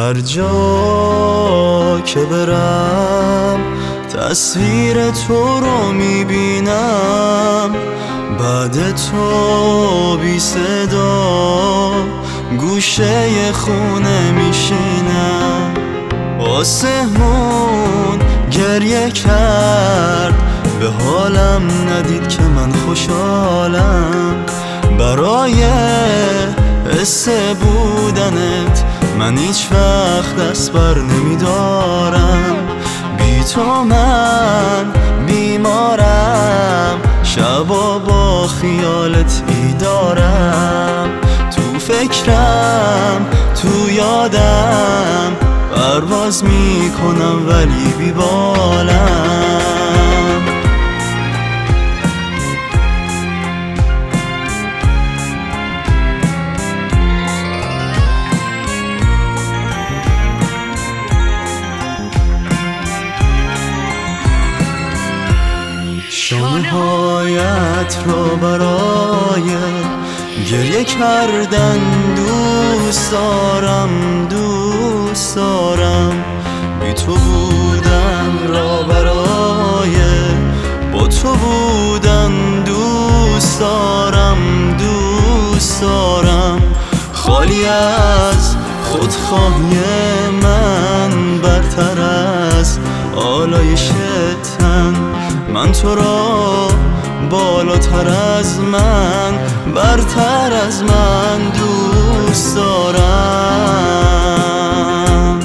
هر جا که برم تصویر تو رو میبینم، بعد تو بی صدا گوشه خونه میشینم. آسمون گریه کرد، به حالم ندید که من خوشحالم. برای حس بودنت من هیچ وقت دست بر نمیدارم. بی تو من بیمارم، شبا با خیالت بیدارم. تو فکرم تو یادم پرواز میکنم ولی بیبالم. شانه‌هایت را برای گریه کردن دوست دارم، دوست دارم. بی تو بودن را برای با تو بودن دوست دارم، دوست دارم. خالی از خودخواهی من، برتر از آلایش تن، من تو را بالاتر از من، برتر از من دوست دارم.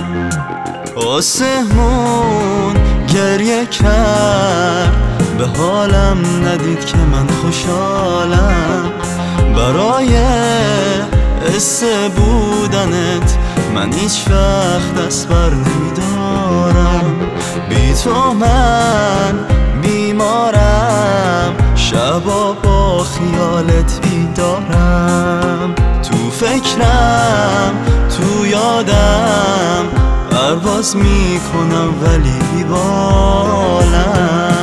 آسمون گریه کرد، به حالم ندید که من خوشحالم. برای حس بودنت من هیچ وقت دست بر نمیدارم. بی تو من بیمارم، شبا با خیالت بیدارم. تو فکرم تو یادم پرواز میکنم ولی بیبالم.